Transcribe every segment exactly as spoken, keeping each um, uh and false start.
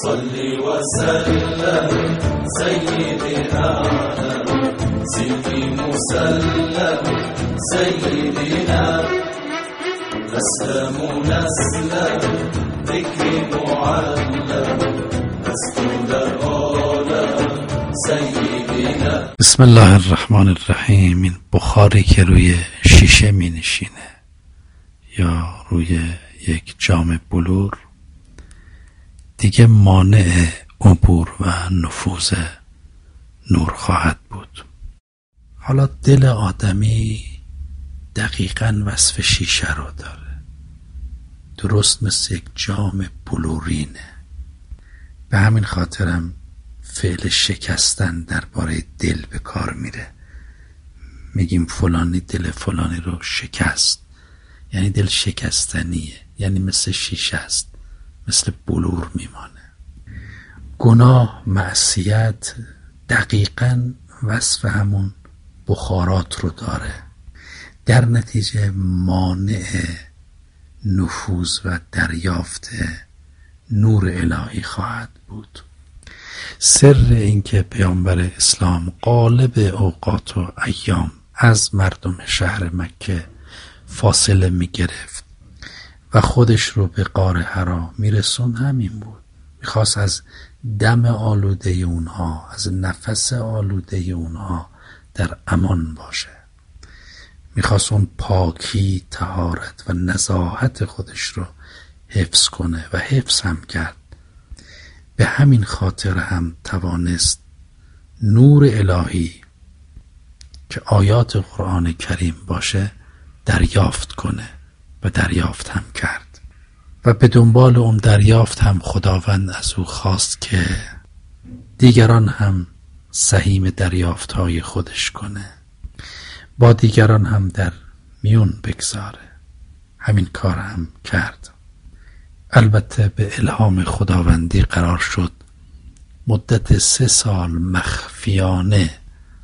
صلی و سلم سیدنا سیدی مسلم سیدنا اسلم نسلم ذکری معلم مسجود عالم سیدنا. بسم الله الرحمن الرحیم. این بخاری که روی شیشه می نشینه یا روی یک جام بلور دیگه مانع عبور و نفوذ نور خواهد بود. حالا دل آدمی دقیقاً وصف شیشه رو داره، درست مثل یک جام بلورینه. به همین خاطرم فعل شکستن درباره دل به کار میره. میگیم فلانی دل فلانی رو شکست، یعنی دل شکستنیه، یعنی مثل شیشه است، مثل بلور میمانه. گناه، معصیت دقیقاً وصف همون بخارات رو داره، در نتیجه مانع نفوذ و دریافت نور الهی خواهد بود. سر اینکه پیامبر اسلام غالب اوقات و ایام از مردم شهر مکه فاصله می گرفت و خودش رو به غار حرا می رسون همین بود. میخواست از دم آلوده اونها، از نفس آلوده اونها در امان باشه. میخواست اون پاکی، طهارت و نزاهت خودش رو حفظ کنه و حفظ هم کرد. به همین خاطر هم توانست نور الهی که آیات قرآن کریم باشه دریافت کنه و دریافت هم کرد. و به دنبال اون دریافت هم خداوند از او خواست که دیگران هم سهیم دریافت های خودش کنه، با دیگران هم در میون بگذاره. همین کار هم کرد. البته به الهام خداوندی قرار شد مدت سه سال مخفیانه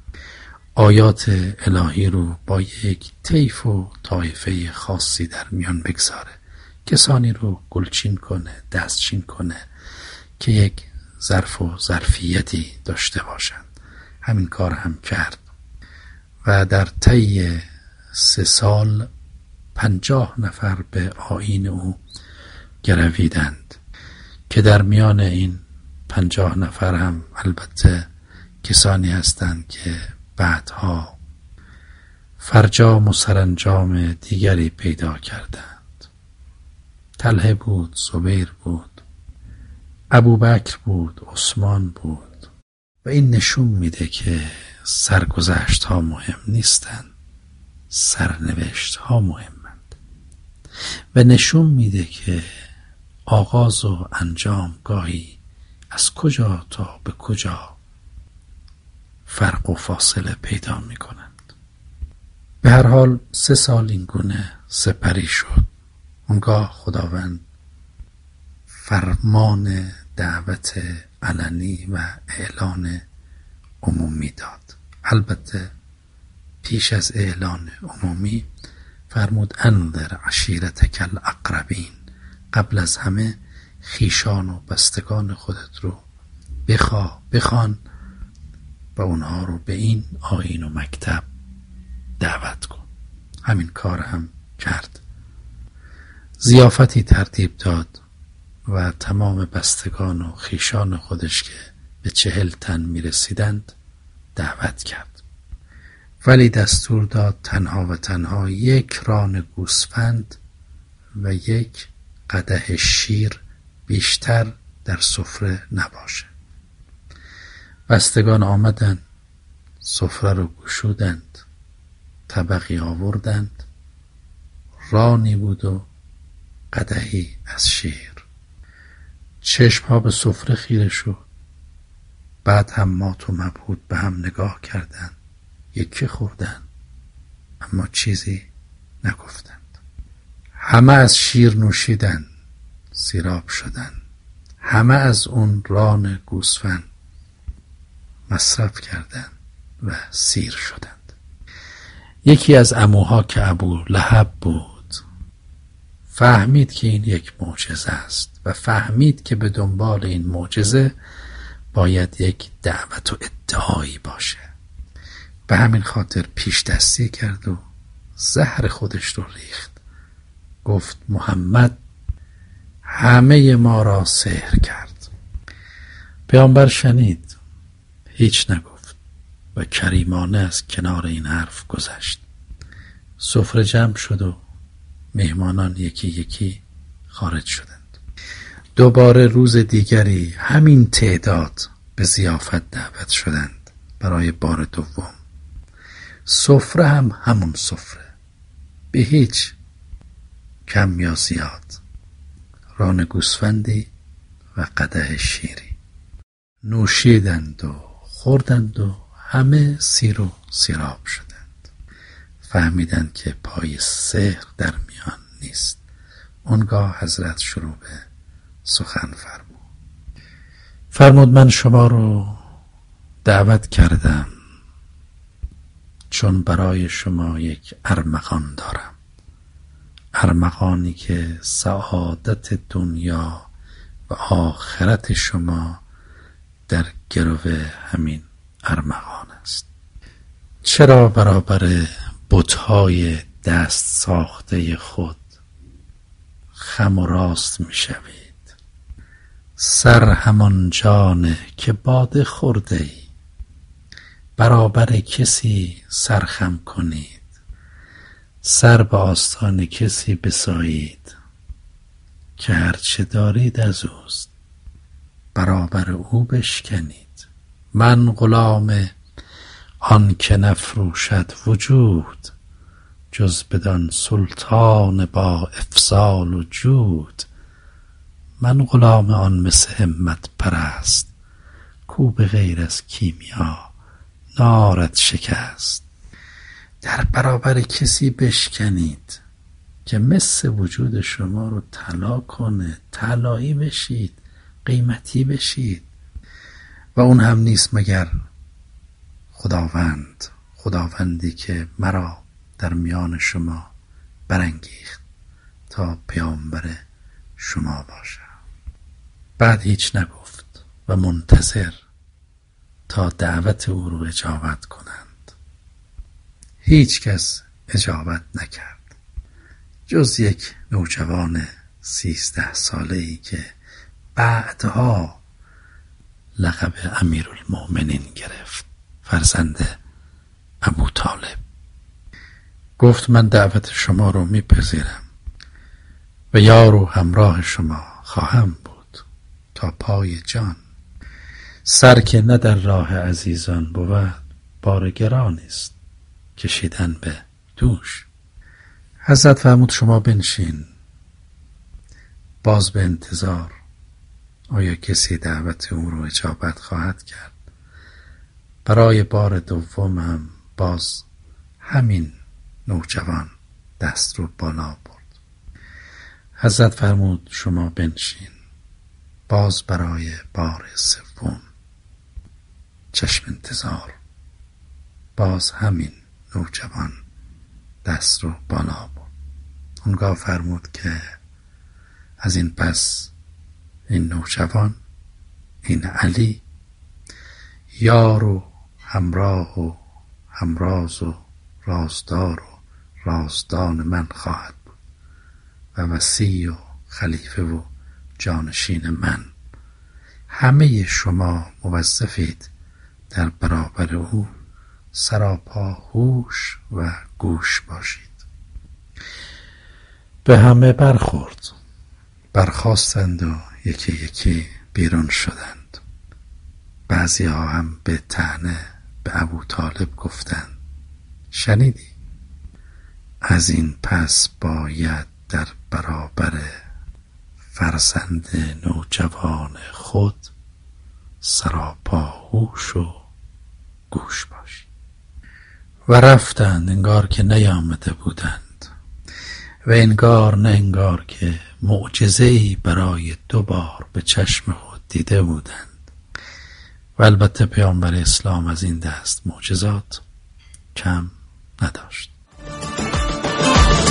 آیات الهی رو با یک طیف و طایفه خاصی در میان بگذاره، کسانی رو گلچین کنه، دستچین کنه که یک ظرف و ظرفیتی داشته باشند. همین کار هم کرد و در طی سه سال پنجاه نفر به آیین او گرویدند که در میان این پنجاه نفر هم البته کسانی هستند که بعدها فرجام و سرانجام دیگری پیدا کردند. طلحه بود، زبیر بود، ابوبکر بود، عثمان بود. و این نشون میده که سرگذشت ها مهم نیستند، سرنوشت ها مهمند. و نشون میده که آغاز و انجام گاهی از کجا تا به کجا فرق و فاصله پیدا می کنند. به هر حال سه سال این گونه سپری شد. اونگاه خداوند فرمان دعوت علنی و اعلان عمومی داد. البته پیش از اعلان عمومی فرمود انذر عشیرتک الاقربین، قبل از همه خیشان و بستگان خودت رو بخواه بخوان و اونها رو به این آیین و مکتب دعوت کن. همین کار هم کرد. ضیافتی ترتیب داد و تمام بستگان و خیشان خودش که به چهل تن می رسیدند دعوت کرد. ولی دستور داد تنها و تنها یک ران گوسفند و یک قدح شیر بیشتر در سفره نباشه. بستگان آمدند، سفره رو گشودند، طبقی آوردند، رانی بود و قدحی از شیر. چشم ها به سفره خیره شد. بعد هم مات و مبهوت به هم نگاه کردند، یکی خوردند اما چیزی نگفتند. همه از شیر نوشیدند، سیراب شدند. همه از اون ران گوسفند مصرف کردند و سیر شدند. یکی از عموها که ابو لهب بود فهمید که این یک معجزه است و فهمید که به دنبال این معجزه باید یک دعوت و ادعایی باشه. به همین خاطر پیش دستی کرد و زهر خودش رو ریخت. گفت محمد همه ما را سحر کرد. پیامبر شنید، هیچ نگفت و کریمانه از کنار این حرف گذشت. سفره جمع شد و مهمانان یکی یکی خارج شدند. دوباره روز دیگری همین تعداد به ضیافت دعوت شدند برای بار دوم. سفره هم همون سفره، به هیچ کم یا زیاد، ران گوسفندی و قدح شیری. نوشیدند و خوردند و همه سیر و سیراب شدند. فهمیدند که پای سحر در میان نیست. اونگاه حضرت شروع به سخن فرمود. فرمود من شما رو دعوت کردم چون برای شما یک ارمغان دارم، ارمغانی که سعادت دنیا و آخرت شما در گرو همین ارمغان است. چرا برابر بت‌های دست ساخته خود خم و راست می شوید؟ سر همان جانه که باده خورده ای، برابر کسی سرخم کنید، سر به آستان کسی بسایید که هرچه دارید از اوست، برابر او بشکنید. من غلام آن که نفروشد وجود، جز بدان سلطان با افضال و جود. من غلام آن مس همت پرست، کو به غیر از کیمیا نارد شکست. در برابر کسی بشکنید که مس وجود شما رو طلا کنه، طلایی بشید، قیمتی بشید. و اون هم نیست مگر خداوند، خداوندی که مرا در میان شما برانگیخت تا پیامبر شما باشم. بعد هیچ نگفت و منتظر تا دعوت او رو اجابت کنند. هیچ کس اجابت نکرد جز یک نوجوان سیزده ساله‌ای که بعدها لقب امیرالمؤمنین گرفت، فرزند ابو طالب. گفت من دعوت شما رو میپذیرم و یار و همراه شما خواهم بود تا پای جان. سر که نه در راه عزیزان بود، بار گران است کشیدن به دوش. حضرت فرمود شما بنشین. باز به انتظار آیا کسی دعوت او رو اجابت خواهد کرد. برای بار دوم هم باز همین نوجوان دست رو بالا برد. حضرت فرمود شما بنشین. باز برای بار سوم چشم انتظار، باز همین نوجوان دست رو بالا برد. اونگاه فرمود که از این پس این نوجوان، این علی، یار و همراه و همراز و رازدار و رازدان من خواهد بود و وصی و خلیفه و جانشین من. همه شما موظفید در برابر او سراپا هوش و گوش باشید. به همه برخورد، برخاستند و یکی یکی بیرون شدند. بعضی ها هم به طعنه به ابو طالب گفتند شنیدی؟ از این پس باید در برابر فرزند نوجوان خود سراپا هوش و گوش باشی. و رفتند انگار که نیامده بودند و انگار نه انگار که معجزه‌ای برای دو بار به چشم خود دیده بودند. و البته پیامبر اسلام از این دست معجزات کم نداشت.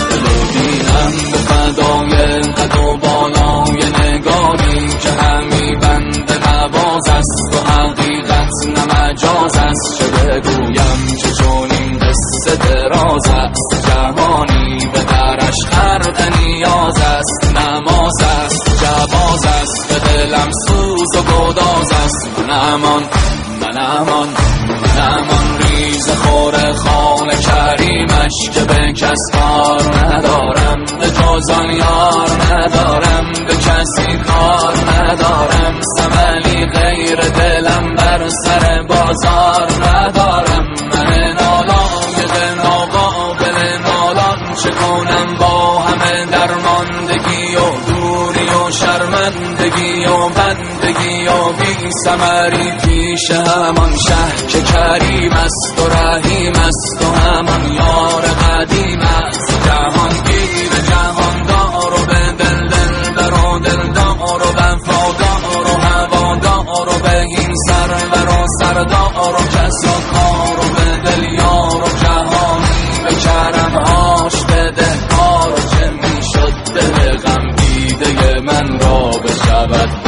دینم به فدای قد و بالای نگاری که همی بند نواز است و حقیقت نمجاز است. چه بگویم که چون این قصه دراز است، جهانی به درش خرد نیاز است. نماز است جواز است به دلم سوز و گداز است. من امان من امان من امان ریز خور خال کریمش که به کس کار ندارم، به جز آن یار ندارم، به کسی کار ندارم. ثملی غیر دلم بر سر بازار ندارم. من نالایق ناقابل نالان چه کنم با همه درماندگی و دوری و شرمندگی و بندگی و بی ثمری پیش همان شه که کریم است و رحیم است و همان یار قدیم است. جهانگیر جهاندار و به دل دلبر و دلدار و وفادار و هوادار و به این سرور و سردار و کس و کار و به دل یار و جهانی به کرمهاش بده کار. و چه می شد دل غم دیده من را بشود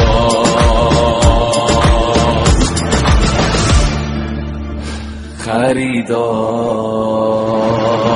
باز خریدار.